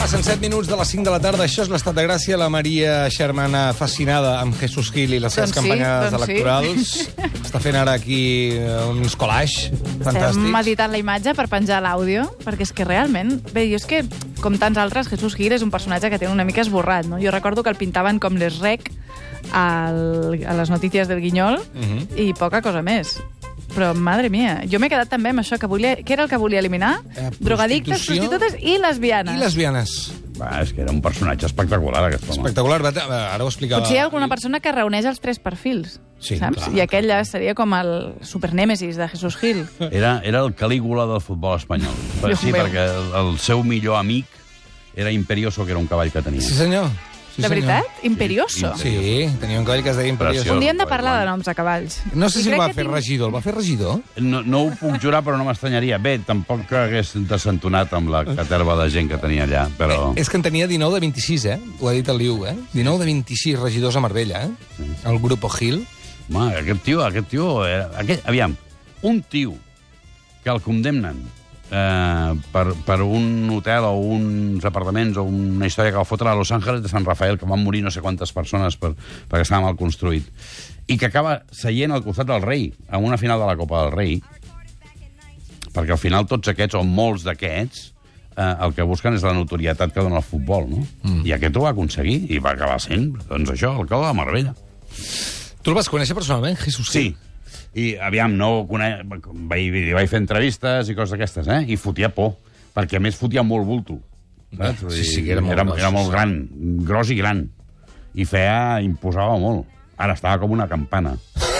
Passen 7 minuts de les 5 de la tarda. Això és l'Estat de Gràcia. La Maria Xermana, fascinada amb Jesús Gil i les seves campanyes electorals. Està fent ara aquí uns collages fantàstics. Estem editant la imatge per penjar l'àudio, perquè és que realment... Bé, jo és que, com tants altres, Jesús Gil és un personatge que té una mica esborrat, no? Jo recordo que el pintaven com les rec a les notícies del Guinyol i poca cosa més. Però, madre mia, jo m'he quedat també amb això que volia... Què era el que volia eliminar? Drogadictes, prostitutes i lesbianes. I lesbianes. És que era un personatge espectacular, aquest home. Espectacular. Ara ho explicava. Potser hi ha alguna persona que reuneix els tres perfils, sí, saps? clar, I aquell ja seria com el supernèmesis de Jesús Gil. Era el Calígula del futbol espanyol. Sí, perquè el seu millor amic era Imperioso, que era un cavall que tenia. Sí, senyor. De veritat? Imperioso? Sí, tenia un cavall que es deia Imperioso. Un dia hem de parlar de noms de cavalls. No sé si el va fer regidor. El va fer regidor? No ho puc jurar, però no m'estranyaria. Bé, tampoc que hagués desentonat amb la caterva de gent que tenia allà, però... És que en tenia 19 de 26, Ho ha dit el Liu, 19 de 26 regidors a Marbella, El Grupo Gil. Home, aquest tio... Aviam, un tio que el condemnen per un hotel o uns apartaments o una història que va fotre a Los Ángeles de Sant Rafael, que van morir no sé quantes persones perquè estava mal construït, i que acaba seient al costat del rei en una final de la Copa del Rei, perquè al final tots aquests, o molts d'aquests, el que busquen és la notorietat que dona el futbol, no? I aquest ho va aconseguir, i va acabar sent, doncs això, el alcalde de Marbella. Tu el vas conèixer personalment, Jesús Gil? Sí. I, aviam, vaig fer entrevistes i coses d'aquestes, i fotia por, perquè a més fotia molt bulto. Sí, que era molt gran, gros i gran. I imposava molt. Ara estava com una campana.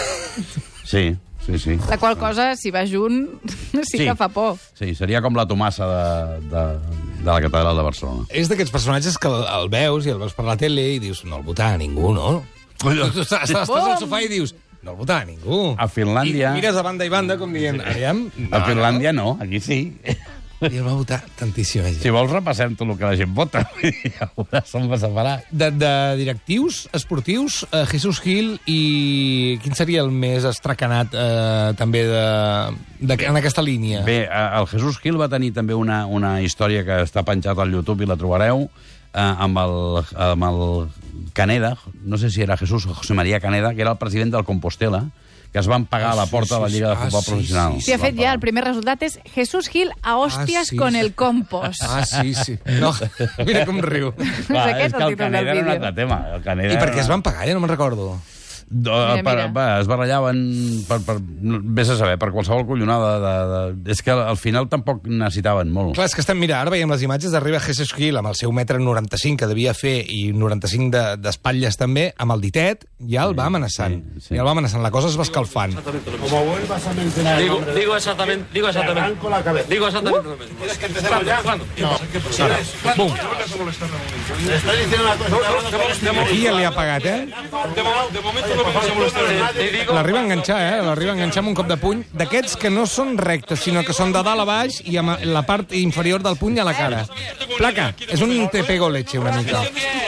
Sí. La qual cosa, si va junt, sí que fa por. Sí, seria com la Tomassa de la catedral de Barcelona. És d'aquests personatges que el veus i el veus per la tele i dius, no el votava ningú, no? Estàs al sofà i dius... No el votava ningú. A Finlàndia... I mires a banda i banda com dient... A Finlàndia no, aquí sí. I el va votar tantíssima gent. Si vols repassem tot el que la gent vota. Se'm va separar. De directius esportius, Jesús Gil, i quin seria el més estracanat també en aquesta línia? Bé, el Jesús Gil va tenir també una història que està penjat al YouTube i la trobareu, amb el Caneda, no sé si era Jesús o José María Caneda, que era el president del Compostela, que es van pagar a la porta de la Lliga de Futbol Professional. Sí, de fet, ja el primer resultat és Jesús Gil a hòsties con el compost. Sí. No, mira com riu. És que el Caneda era un altre tema. I per què es van pagar? Ja no me'n recordo. Es barrellaven vés a saber, per qualsevol collonada és que al final tampoc necessitaven molt. Clar, és que ara veiem les imatges d'arriba Jesús Gil amb el seu 1,95 m que devia fer i 95 d'espatlles també, amb el ditet, ja el va amenaçant. Ja el va amenaçant, la cosa es va escalfant. Como vuelvas a mencionar digo exactamente arranco la cabeza. Digo exactamente ¿Quieres que empecemos ya? ¿Cuándo? Bum. Te estoy diciendo una cosa. Aquí ja li ha pagat, De momento no me pasa a molestar. L'arriba a enganxar, l'arriba a enganxar amb un cop de puny, d'aquests que no són rectes, sinó que són de dalt a baix i amb la part inferior del puny a la cara. Placa, és un te pego leche una mica.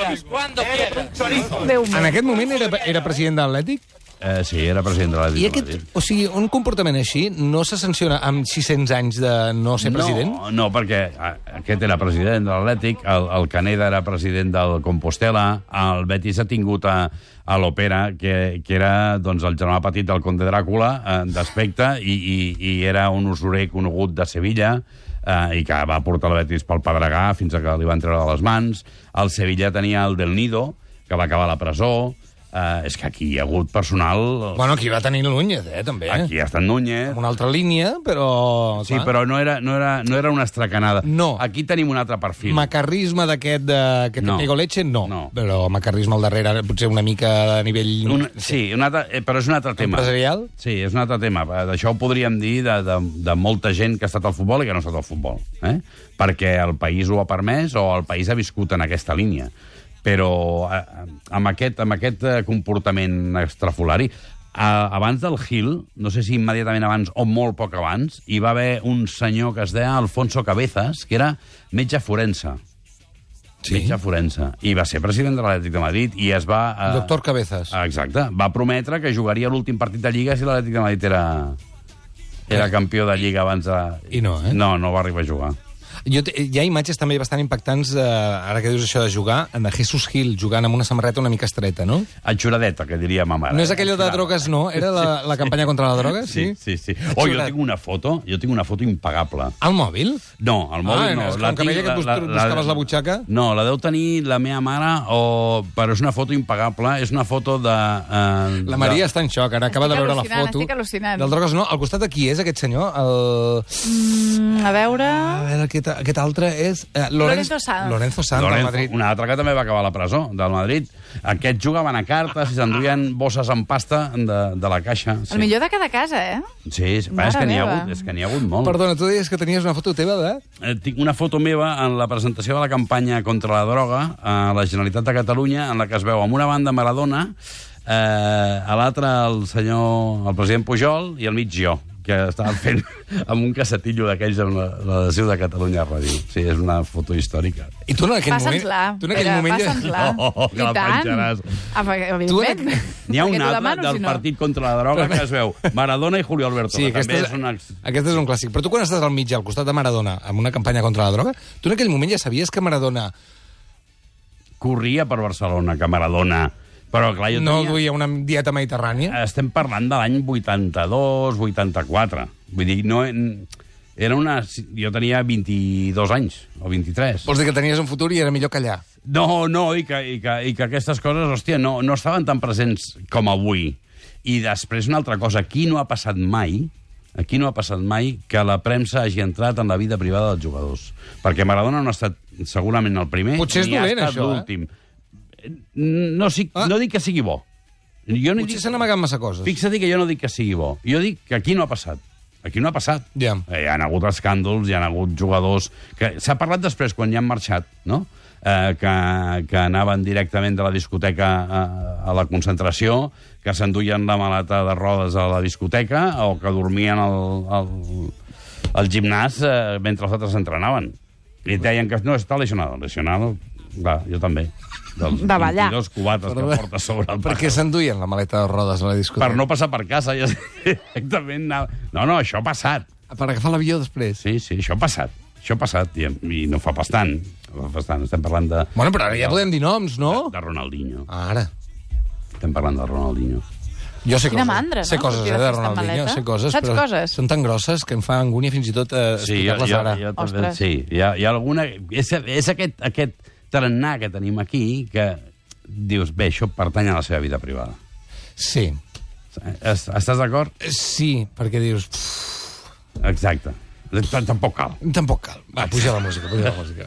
En aquest moment era president de l'Atlètic? Sí, era president de l'Atlètic. O sigui, un comportament així no se sanciona amb 600 anys de no ser president? No, perquè aquest era president de l'Atlètic, el Caneda era president del Compostela, el Betis ha tingut a l'Opera, que era doncs, el germà petit del Conde Dràcula, d'aspecte, i era un usurer conegut de Sevilla, i que va portar el Betis pel Pedregà fins que li van treure de les mans. El Sevilla tenia el Del Nido, que va acabar a la presó. És que aquí hi ha hagut personal... Bueno, aquí va tenir Núñez, també. Aquí ha estat Núñez. Amb una altra línia, però... Sí, però no era una estracanada. No. Aquí tenim un altre perfil. Macarrisme d'aquest que te pego leche, no. Però macarrisme al darrere, potser una mica a nivell... Sí, però és un altre tema. Empresarial? Sí, és un altre tema. D'això ho podríem dir de molta gent que ha estat al futbol i que no ha estat al futbol. Perquè el país ho ha permès o el país ha viscut en aquesta línia. Però amb aquest comportament extrafolari, abans del Gil, no sé si immediatament abans o molt poc abans, hi va haver un senyor que es deia Alfonso Cabezas, que era metge forense. Sí? Metge forense. I va ser president de l'Atlètic de Madrid i es va... Doctor Cabezas. Exacte. Va prometre que jugaria l'últim partit de Lliga si l'Atlètic de Madrid era campió de Lliga abans de... I no, No va arribar a jugar. Hi ha imatges també bastant impactants, ara que dius això de jugar, de Jesús Gil jugant amb una samarreta una mica estreta, no? Atxuradeta, que diria ma mare. No és aquella de drogues, no? Era la campanya contra la droga, sí? Sí. Oh, jo tinc una foto impagable. Al mòbil? No, al mòbil no. Com que veia que buscaves la butxaca? No, la deu tenir la meva mare, però és una foto impagable, és una foto de... La Maria està en xoc, ara acaba de veure la foto. Estic al·lucinant. Del drogues no. Al costat de qui és aquest senyor? A veure... Aquest altre és... Lorenzo Sanz. Lorenzo Sanz, del Madrid. Un altre que també va acabar a la presó, del Madrid. Aquests jugaven a cartes i s'enduien bosses amb pasta de la caixa. El millor de cada casa, eh? Sí, és que n'hi ha hagut molt. Perdona, tu deies que tenies una foto teva de... Tinc una foto meva en la presentació de la campanya contra la droga a la Generalitat de Catalunya, en la que es veu amb una banda Maradona, a l'altra el president Pujol i al mig jo, que estava fent amb un cassetillo d'aquells amb l'adhesiu de Catalunya Ràdio. Sí, és una foto històrica. I tu en aquell moment... Passa'ns-la. No, que la penjaràs. Evidentment. N'hi ha un altre del partit contra la droga que es veu Maradona i Julio Alberto. Sí, aquest és un clàssic. Però tu quan estàs al mig, al costat de Maradona, amb una campanya contra la droga, tu en aquell moment ja sabies que Maradona... Corria per Barcelona, que Maradona... Però, clar, no duia una dieta mediterrània? Estem parlant de l'any 82, 84. Vull dir, no... Era una... Jo tenia 22 anys, o 23. Vols dir que tenies un futur i era millor que allà? No, i que aquestes coses, hòstia, no estaven tan presents com avui. I després una altra cosa, aquí no ha passat mai que la premsa hagi entrat en la vida privada dels jugadors. Perquè Maradona no ha estat segurament el primer, potser és dolent, ha estat l'últim. No dic que sigui bo. Potser se n'ha amagat massa coses. Fixa-t'hi que jo no dic que sigui bo. Jo dic que aquí no ha passat. Aquí no ha passat. Ja. Hi ha hagut escàndols, hi ha hagut jugadors... S'ha parlat després, quan ja han marxat, no? Que anaven directament de la discoteca a la concentració, que s'enduien la maleta de rodes a la discoteca o que dormien al gimnàs mentre els altres entrenaven. I deien que no, està lesionado. Lesionado, clar, jo també. Dels de ballar. 22 cubates que porta sobre el Per què s'enduien la maleta de rodes a la discoteca? Per no passar per casa. Ja directament anava... No, això ha passat. Per agafar l'avió després? Sí, això ha passat. Això ha passat, i no fa bastant. Estem parlant de... Bueno, però ara ja podem dir noms, no? De Ronaldinho. Ara. Estem parlant de Ronaldinho. Jo sé Quina mandra, no? Sé coses, de Ronaldinho. Sé coses, saps però coses? Són tan grosses que em fa angúnia fins i tot explicar-les ara. Sí, hi ha alguna... És aquest tarannà que tenim aquí que dius, bé, això pertany a la seva vida privada. Sí. Estàs d'acord? Sí, perquè dius... Exacte. Tampoc cal. Tampoc cal. Va, puja la música,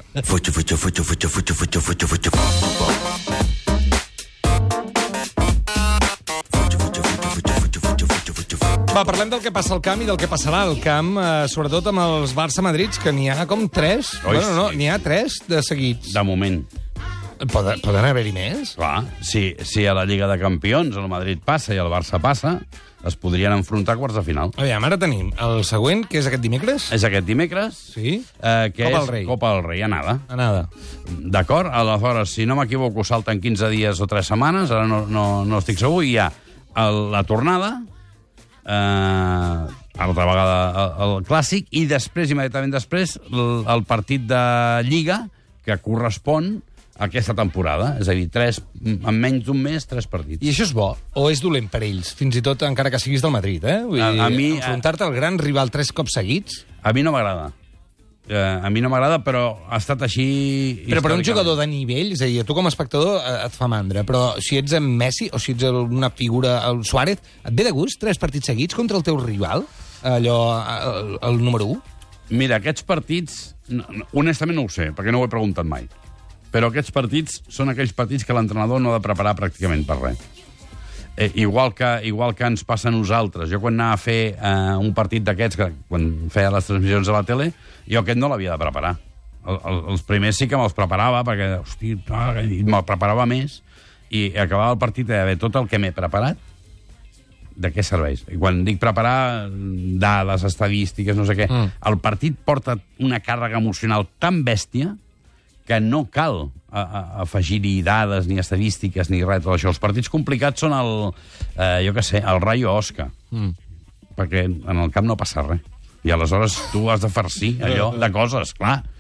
Va, parlem del que passa al camp i del que passarà al camp, sobretot amb els Barça-Madrids, que n'hi ha com 3. Bueno, no, n'hi ha 3 de seguits. De moment. Poden haver-hi més? Clar, si a la Lliga de Campions el Madrid passa i el Barça passa, es podrien enfrontar a quarts de final. Aviam, ara tenim el següent, que és aquest dimecres. És aquest dimecres. Sí. Que Copa del Rei. Copa del Rei, anada. D'acord? Aleshores, si no m'equivoco, salten 15 dies o 3 setmanes, ara no estic segur, i hi ha la tornada, altra vegada el clàssic, i després, immediatament després, el partit de Lliga, que correspon a aquesta temporada. És a dir, en menys d'un mes, 3 partits. I això és bo? O és dolent per ells? Fins i tot encara que siguis del Madrid, eh? Vull dir, enfrontar-te al gran rival 3 cops seguits? A mi no m'agrada. A mi no m'agrada, però ha estat així... Però per un jugador de nivell, és a dir, tu com a espectador et fa mandra, però si ets en Messi o si ets una figura, el Suárez, et ve de gust 3 partits seguits contra el teu rival? Allò, el número 1? Mira, aquests partits, honestament no ho sé, perquè no ho he preguntat mai. Però aquests partits són aquells partits que l'entrenador no ha de preparar pràcticament per res. Igual que ens passa a nosaltres. Jo quan anava a fer un partit d'aquests, quan feia les transmissions a la tele, jo aquest no l'havia de preparar. Els primers sí que me'ls preparava, perquè, hosti, me'l preparava més, i acabava el partit d'haver tot el que m'he preparat, de què serveix? I quan dic preparar dades, estadístiques, no sé què, el partit porta una càrrega emocional tan bèstia que no cal afegir-hi dades, ni estadístiques, ni res, tot això. Els partits complicats són el Rayo Osca, perquè en el camp no passa res. I aleshores tu has de farcir allò de coses, clar.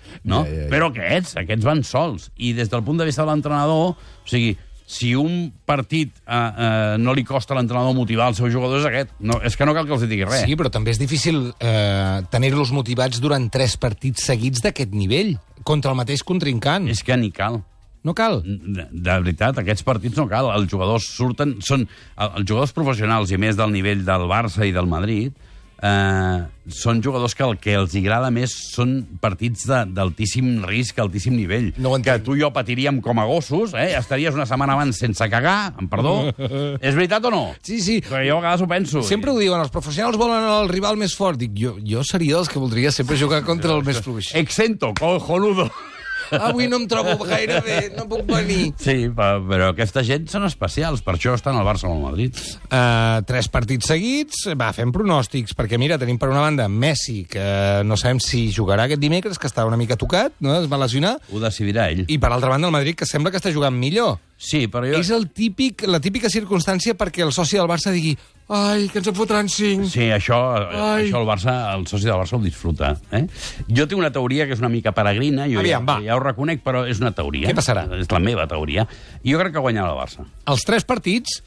no? Però aquests van sols. I des del punt de vista de l'entrenador, o sigui, si un partit no li costa a l'entrenador motivar els seus jugadors, és aquest. No, és que no cal que els digui res. Sí, però també és difícil tenir-los motivats durant 3 partits seguits d'aquest nivell, contra el mateix contrincant. És que ni cal. No cal. De veritat, aquests partits no cal. Els jugadors surten... Els jugadors professionals, i més del nivell del Barça i del Madrid, són jugadors que el que els agrada més són partits d'altíssim risc, altíssim nivell. No que tu i jo patiríem com a gossos, estaries una setmana abans sense cagar, amb perdó. És veritat o no? Sí, sí. Perquè jo a vegades ho penso. Sempre ho diuen, els professionals volen el rival més fort. Dic, jo seria dels que voldria sempre jugar contra el més fluix. Exento, cojonudo. Avui no em trobo gaire bé, no puc venir. Sí, però aquesta gent són especials, per això estan al Barça o al Madrid. 3 partits seguits, fem pronòstics, perquè mira, tenim per una banda Messi, que no sabem si jugarà aquest dimecres, que està una mica tocat, no? Es va lesionar. Ho decidirà ell. I per altra banda el Madrid, que sembla que està jugant millor. Sí, però jo... És la típica circumstància perquè el soci del Barça digui ai, que ens en fotran 5. Sí, això el soci del Barça ho disfruta. Jo tinc una teoria que és una mica peregrina, ja ho reconec, però és una teoria. Què passarà? És la meva teoria. Jo crec que guanyarà el Barça. Els 3 partits?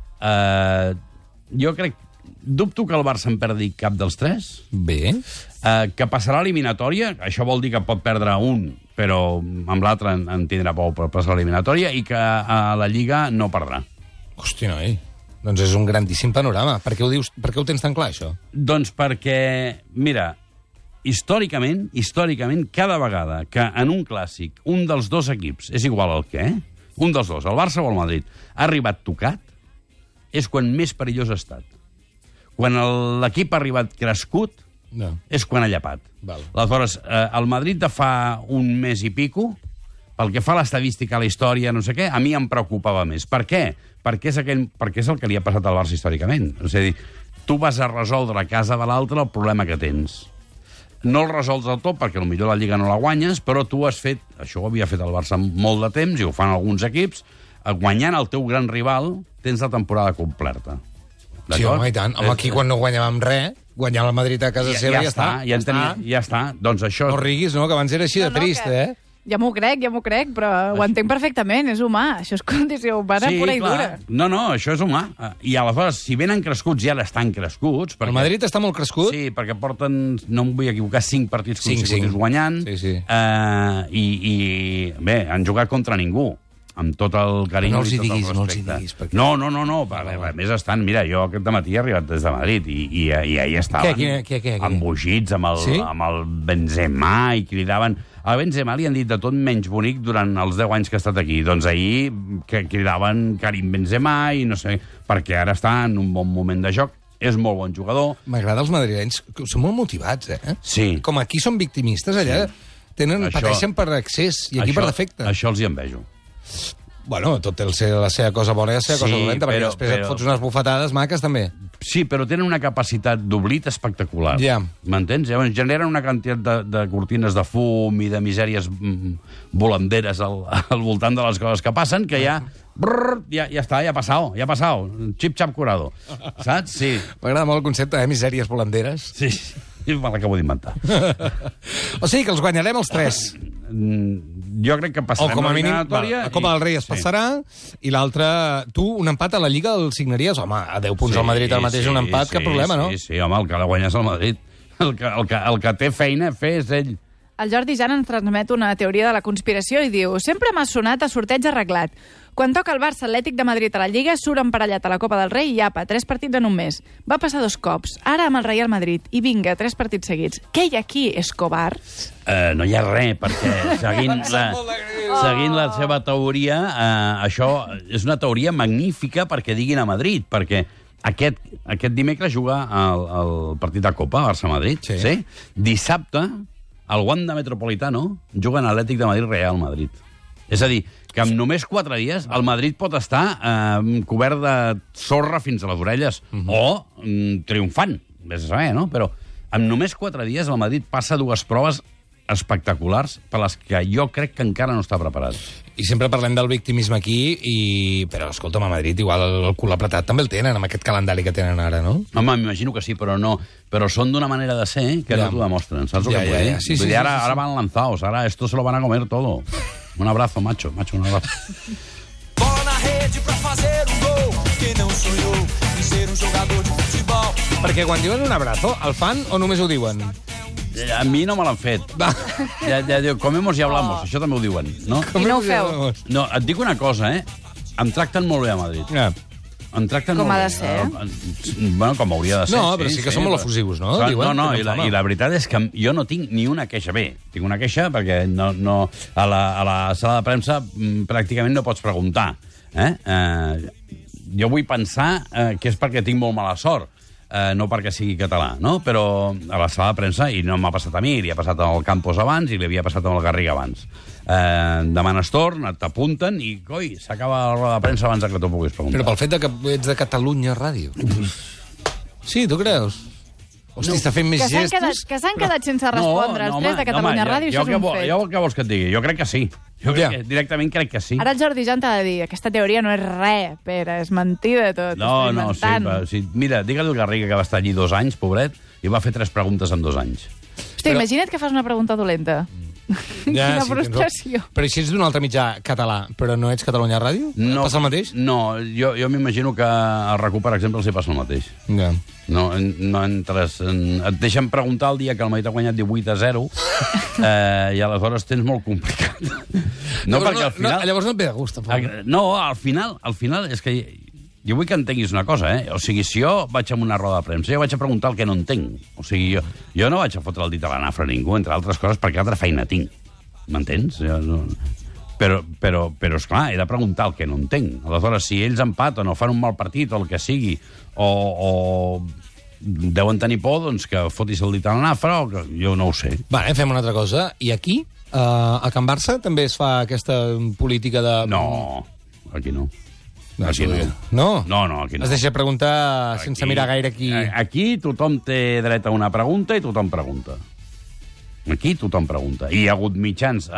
Jo crec... Dubto que el Barça en perdi cap dels 3. Bé. Que passarà l'eliminatòria, això vol dir que pot perdre un, però amb l'altre en tindrà por per passar l'eliminatòria, i que a la Lliga no perdrà. Hosti, noi. Doncs és un grandíssim panorama. Per què ho dius? Per què ho tens tan clar, això? Doncs perquè, mira, històricament, cada vegada que en un clàssic un dels dos equips, és igual el què, un dels dos, el Barça o el Madrid, ha arribat tocat, és quan més perillós ha estat. Quan l'equip ha arribat crescut, és quan ha llepat. Aleshores, el Madrid de fa un mes i pico, pel que fa a l'estadística, a la història, no sé què, a mi em preocupava més. Per què? Perquè és el que li ha passat al Barça històricament. És a dir, tu vas a resoldre a casa de l'altre el problema que tens. No el resols del tot, perquè potser la Lliga no la guanyes, però tu has fet, això ho havia fet el Barça molt de temps, i ho fan alguns equips, guanyant el teu gran rival, tens la temporada completa. Sí, home, i tant. Home, aquí quan no guanyàvem res, guanyar el Madrid a casa seva ja està. Ja està. Doncs això... No riguis, no?, que abans era així de trist, Ja m'ho crec, però ho entenc perfectament, és humà. Això és condició humana pura i dura. No, això és humà. I aleshores, si venen crescuts, ja estan crescuts. El Madrid està molt crescut? Sí, perquè porten, no em vull equivocar, 5 partits consecutius guanyant. Sí. I bé, han jugat contra ningú. Amb tot el carinyo i tot el respecte. No els hi diguis. Perquè... No. A més estan... Mira, jo aquest matí he arribat des de Madrid i ahir estaven embogits amb el Benzema i cridaven... A Benzema li han dit de tot menys bonic durant els 10 anys que ha estat aquí. Doncs ahir cridaven Karim Benzema i no sé... Perquè ara està en un bon moment de joc. És molt bon jugador. M'agrada els madrilenys. Són molt motivats, Sí. Com aquí són victimistes, allà pateixen per excés i aquí per defecte. Això els hi envejo. Bueno, tot té la seva cosa bona i la seva cosa dolenta, perquè després et fots unes bufetades maques, també. Sí, però tenen una capacitat d'oblit espectacular. Ja. M'entens? Llavors generen una quantitat de cortines de fum i de misèries volanderes al voltant de les coses que passen, que ja està, ja ha passat. Xip-xap curado. Saps? Sí. M'agrada molt el concepte, misèries volanderes. Sí, me l'acabo d'inventar. O sigui que els guanyarem els 3. Jo crec que passarem l'eliminatòria. La Copa del Rei es passarà, i l'altre... Tu, un empat a la Lliga el signaries? Home, a 10 punts al Madrid, el mateix un empat, cap problema, no? Sí, home, el que la guanyes al Madrid. El que té feina a fer és ell. El Jordi Jan ens transmet una teoria de la conspiració i diu: sempre m'ha sonat a sorteig arreglat. Quan toca el Barça Atlètic de Madrid a la Lliga, surt emparellat a la Copa del Rei i apa, 3 partits en un mes. Va passar 2 cops, ara amb el Real Madrid, i vinga, 3 partits seguits. Què hi ha aquí, Escobar? No hi ha res, perquè seguint la seva teoria, això és una teoria magnífica perquè diguin a Madrid, perquè aquest dimecres juga el partit de Copa, Barça-Madrid. Sí. Dissabte, al Wanda Metropolitano, juguen Atlètic de Madrid-Real Madrid. És a dir, que en només 4 dies el Madrid pot estar cobert de sorra fins a les orelles, o triomfant, vés a saber, no? Però en només 4 dies el Madrid passa 2 proves espectaculars per les que jo crec que encara no està preparat. I sempre parlem del victimisme aquí, però escolta'm, a Madrid igual el cul apretat també el tenen, amb aquest calendari que tenen ara, no? Home, m'imagino que sí, però no. Però són d'una manera de ser que no t'ho demostren, saps el que vull dir? Sí, vull dir, ara van lanzados, ara esto se lo van a comer todo. Un abrazo, macho, un abrazo. Bola na rede pra fazer gol. Quem não sonhou em ser jogador de futebol. Perquè quan diuen un abrazo, el fan o només ho diuen? A mi no me l'han fet. Ja diu, comemos y hablamos, això també ho diuen, no? I no ho feu. No, et dic una cosa, em tracten molt bé a Madrid. Em tracten Com molt ha bé. de ser. Bueno, com hauria de ser. No, però sí que són molt efusius, no? No, i la veritat és que jo no tinc ni una queixa. Bé, tinc una queixa perquè a la sala de premsa pràcticament no pots preguntar. Jo vull pensar que és perquè tinc molt mala sort. No perquè sigui català, no? Però a la sala de premsa, i no m'ha passat a mi, li ha passat al Campos abans i li havia passat al Garriga abans. Demanes torn, t'apunten i, coi, s'acaba la roda de premsa abans que t'ho puguis preguntar. Però pel fet que ets de Catalunya Ràdio. Sí, tu creus? Hosti, està fent més gestos... Que s'han quedat sense respondre els tres de Catalunya Ràdio, això és un fet. Jo què vols que et digui? Jo crec que sí. Directament crec que sí. Ara el Jordi Jan t'ha de dir, aquesta teoria no és res, Pere, és mentida tot. No, sí. Mira, digue-li al Garriga que va estar allí 2 anys, pobret, i va fer 3 preguntes en 2 anys. Hòstia, imagina't que fas una pregunta dolenta. Quina frustració. Però si ets d'un altre mitjà català, però no ets Catalunya Ràdio? Passa el mateix? No, jo m'imagino que a RAC1, per exemple, els hi passa el mateix. Ja. No entres... Et deixen preguntar el dia que el Madrid ha guanyat 18-0 i aleshores tens molt complicat. No, perquè al final... Llavors no et ve de gust, tampoc. No, al final és que... Jo vull que entenguis una cosa, O sigui, si jo vaig a una roda de premsa, jo vaig a preguntar el que no entenc. O sigui, jo no vaig a fotre el dit a la nafra a ningú, entre altres coses, perquè altra feina tinc. M'entens? Però, esclar, he de preguntar el que no entenc. Aleshores, si ells empaten o fan un mal partit o el que sigui, o deuen tenir por, doncs que fotis el dit a la nafra, o que jo no ho sé. Vale, fem una altra cosa. I aquí, a Can Barça, també es fa aquesta política de... No, aquí no. Aquí no. No, aquí no. Es deixa preguntar sense mirar gaire aquí. Aquí tothom té dret a una pregunta i tothom pregunta. Aquí tothom pregunta. I hi ha hagut mitjans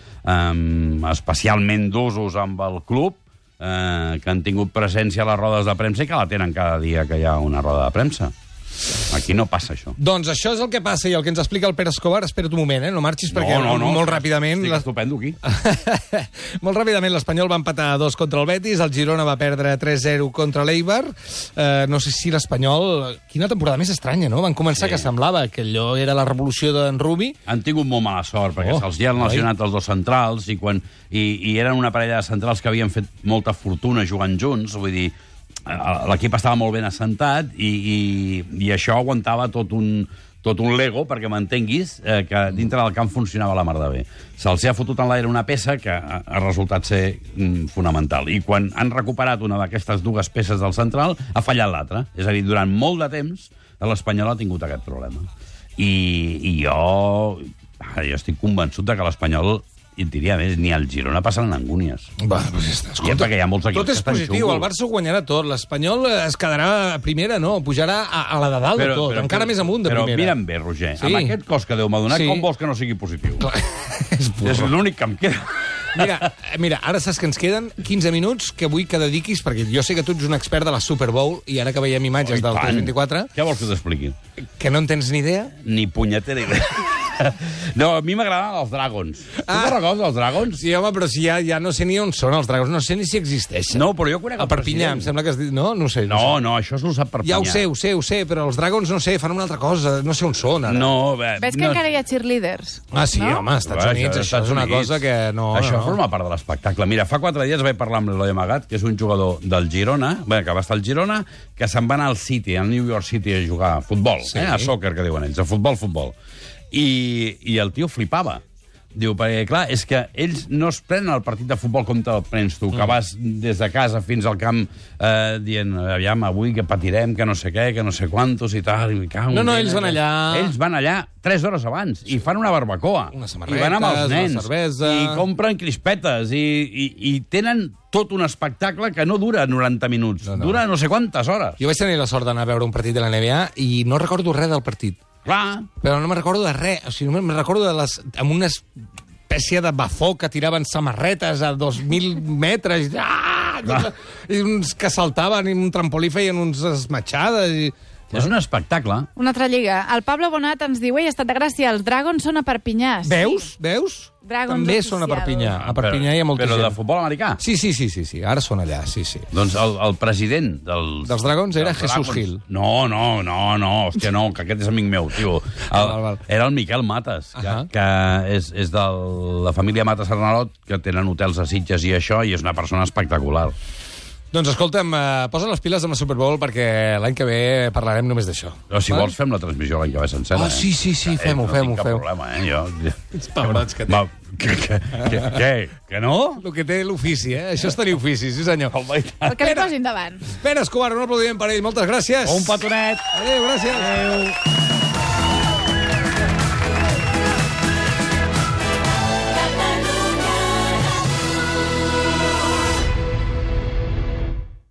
especialment d'usos amb el club que han tingut presència a les rodes de premsa i que la tenen cada dia que hi ha una roda de premsa. Aquí no passa això. Doncs això és el que passa i el que ens explica el Pere Escobar. Espera't un moment, no marxis, perquè molt ràpidament... Estic estupendo aquí. Molt ràpidament l'Espanyol va empatar 2 contra el Betis, el Girona va perdre 3-0 contra l'Eibar. No sé si l'Espanyol... Quina temporada més estranya, no? Van començar que semblava que allò era la revolució d'en Rubi. Han tingut molt mala sort, perquè se'ls hi han lesionat els 2 centrals i eren una parella de centrals que havien fet molta fortuna jugant junts, vull dir... L'equip estava molt ben assentat i això aguantava tot un Lego, perquè m'entenguis, que dintre del camp funcionava la mar de bé. Se'ls ha fotut en l'aire una peça que ha resultat ser fonamental. I quan han recuperat una d'aquestes 2 peces del central, ha fallat l'altra. És a dir, durant molt de temps, l'Espanyol ha tingut aquest problema. I jo estic convençut de que l'Espanyol... I et diria més, ni al Girona passen angúnies. Va, doncs ja està. Escolta, perquè hi ha molts equips tot és positiu, el Barça ho guanyarà tot, l'Espanyol es quedarà a primera, no, pujarà a la de dalt de tot, encara més amunt de primera. Però mira'm bé, Roger, amb aquest cos que Déu m'ha donat, com vols que no sigui positiu? És l'únic que em queda. Mira, ara saps que ens queden 15 minuts que vull que dediquis, perquè jo sé que tu ets un expert de la Super Bowl, i ara que veiem imatges del 324... Què vols que t'expliqui? Que no en tens ni idea? Ni punyetera idea. No, a mi m'agraden els Dragons. Tu te'n recordes dels Dragons? Sí, home, però si ja no sé ni on són els Dragons, no sé ni si existeixen. No, però jo conec el Perpinyà, em sembla que es diu... No, no sé. No, això s'ho sap Perpinyà. Ja ho sé, però els Dragons, no sé, fan una altra cosa, no sé on són, ara. No, ves que encara hi ha cheerleaders? Ah, sí, home, als Estats Units, això és una cosa que no... Això forma part de l'espectacle. Mira, fa 4 dies vaig parlar amb l'Eloi Amagat, que és un jugador del Girona, que va estar al Girona, que se'n va anar al City, al New York City, a jugar a futbol, a soccer, que diuen ells, a futbol. I el tio flipava. Diu, perquè, clar, és que ells no es prenen el partit de futbol com te'l prens tu, que vas des de casa fins al camp dient, aviam, avui que patirem, que no sé què, que no sé quantos i tal. No, ells van allà... Ells van allà 3 hores abans i fan una barbacoa. Unes samarretes, i van amb els nens, una cervesa... I compren crispetes, i tenen tot un espectacle que no dura 90 minuts, dura no sé quantes hores. Jo vaig tenir la sort d'anar a veure un partit de la NBA i no recordo res del partit. Clar. Però no me'n recordo de res. O sigui, no me'n recordo amb una espècie de bafó que tiraven samarretes a 2.000 metres. I uns que saltaven i un trampolí feien uns esmatxades. És un espectacle. Una altra lliga. El Pablo Bonat ens diu: ei, Estat de Gràcia, els Dragons són a Perpinyà. Veus? Veus? Dragons També oficial. són a Perpinyà. A Perpinyà hi ha molta però gent. de futbol americà? Sí. Ara són allà, sí. Doncs el president dels Dragons era dels Jesús Dragons. Gil. No, hòstia, no, que aquest és amic meu, tio. Val. Era el Miquel Mates, que és de la família Mates Arnalot, que tenen hotels a Sitges i això, i és una persona espectacular. Doncs escolta'm, posa les piles amb la Super Bowl perquè l'any que ve parlarem només d'això. O si vols, fem la transmissió l'any que ve sencera. Sí, fem-ho. No tinc cap problema, Jo... Els pebrots que té. Que no? El que té l'ofici, Això és tenir ofici, sí senyor. El que li posin davant. Pere Escobar, un aplaudiment per ell. Moltes gràcies. Un petonet. Adéu, gràcies. Adéu.